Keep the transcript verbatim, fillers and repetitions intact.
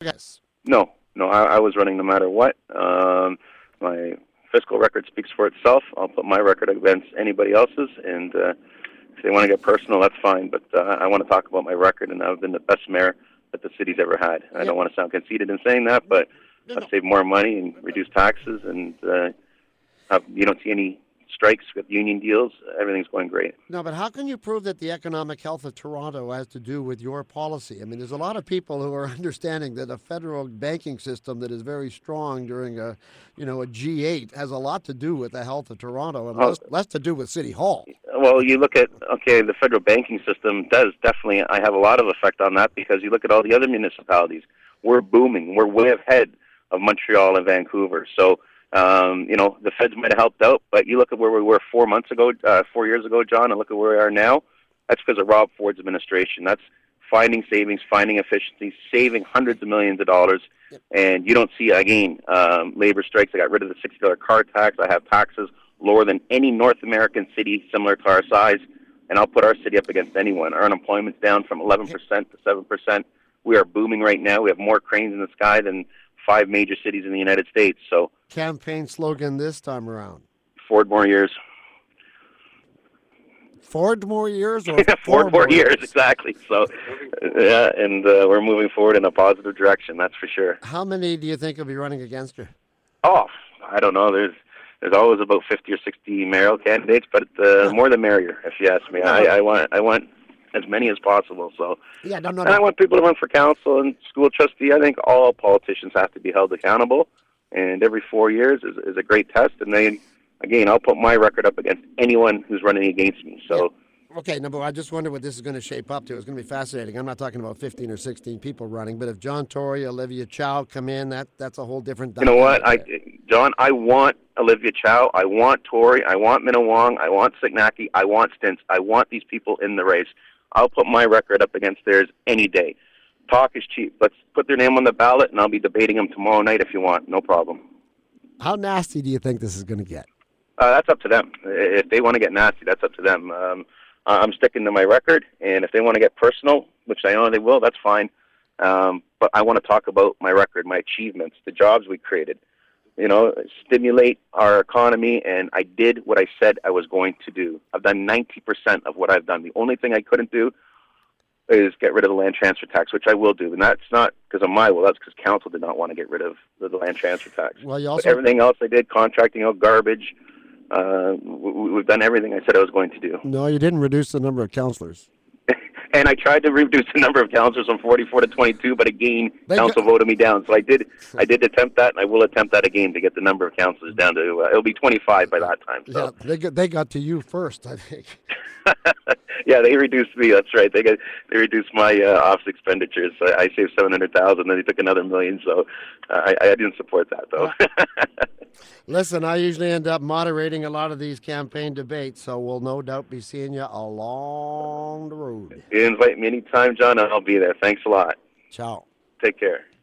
Yes. No, no, I, I was running no matter what. Um, my fiscal record speaks for itself. I'll put my record against anybody else's, and uh, if they want to get personal, that's fine. But uh, I want to talk about my record, and I've been the best mayor that the city's ever had. I don't want to sound conceited in saying that, but No, I've no. saved more money and reduced taxes, and uh, have, you don't see any strikes with union deals. Everything's going great. No, but how can you prove that the economic health of Toronto has to do with your policy? I mean, there's a lot of people who are understanding that a federal banking system that is very strong during a, you know, a G eight has a lot to do with the health of Toronto and Oh. less, less to do with City Hall. Well, you look at, okay, the federal banking system does definitely, I have a lot of effect on that because you look at all the other municipalities. We're booming. We're way ahead of Montreal and Vancouver. So, um, you know, the feds might have helped out, but you look at where we were four months ago, uh, four years ago, John, and look at where we are now. That's because of Rob Ford's administration. That's finding savings, finding efficiencies, saving hundreds of millions of dollars. And you don't see, again, um, labor strikes. I got rid of the sixty dollars car tax. I have taxes lower than any North American city similar to our size, and I'll put our city up against anyone. Our unemployment's down from eleven percent to seven percent. We are booming right now. We have more cranes in the sky than five major cities in the United States. So, Campaign slogan this time around. Ford more years. Ford more years or Ford four more years, exactly. So, yeah, and uh, we're moving forward in a positive direction, that's for sure. How many do you think will be running against you? Oh, I don't know. There's there's always about fifty or sixty mayoral candidates, but uh, more the merrier, if you ask me. I, I want I want as many as possible. So, Yeah, no, no, and I no. want people to run for council and school trustee. I think all politicians have to be held accountable, and every four years is, is a great test. And then, again, I'll put my record up against anyone who's running against me. So, Okay, no, but I just wonder what this is going to shape up to. It's going to be fascinating. I'm not talking about fifteen or sixteen people running, but if John Tory, Olivia Chow come in, that that's a whole different you know what, I, dynamic there. John, I want Olivia Chow, I want Tory, I want Minawong, I want Signaki, I want Stintz. I want these people in the race. I'll put my record up against theirs any day. Talk is cheap. Let's put their name on the ballot, and I'll be debating them tomorrow night if you want. No problem. How nasty do you think this is going to get? Uh, that's up to them. If they want to get nasty, that's up to them. Um, I'm sticking to my record, and if they want to get personal, which I know they will, that's fine. Um, but I want to talk about my record, my achievements, the jobs we created. You know, stimulate our economy, and I did what I said I was going to do. I've done ninety percent of what I've done. The only thing I couldn't do is get rid of the land transfer tax, which I will do. And that's not because of my will. That's because council did not want to get rid of the, the land transfer tax. Well, you But also everything else I did, contracting out garbage, uh, we, we've done everything I said I was going to do. no, you didn't reduce the number of councillors. And I tried to reduce the number of councillors from forty-four to twenty-two, but again, They council got- voted me down. So I did, I did attempt that, and I will attempt that again to get the number of councillors down to. Uh, it'll be twenty-five by that time. So. Yeah, they got they got to you first, I think. Yeah, they reduced me. That's right. They got they reduced my uh, office expenditures. I, I saved seven hundred thousand. Then they took another million. So uh, I, I didn't support that though. Listen, I usually end up moderating a lot of these campaign debates, so we'll no doubt be seeing you along the road. You invite me anytime, John, and I'll be there. Thanks a lot. Ciao. Take care.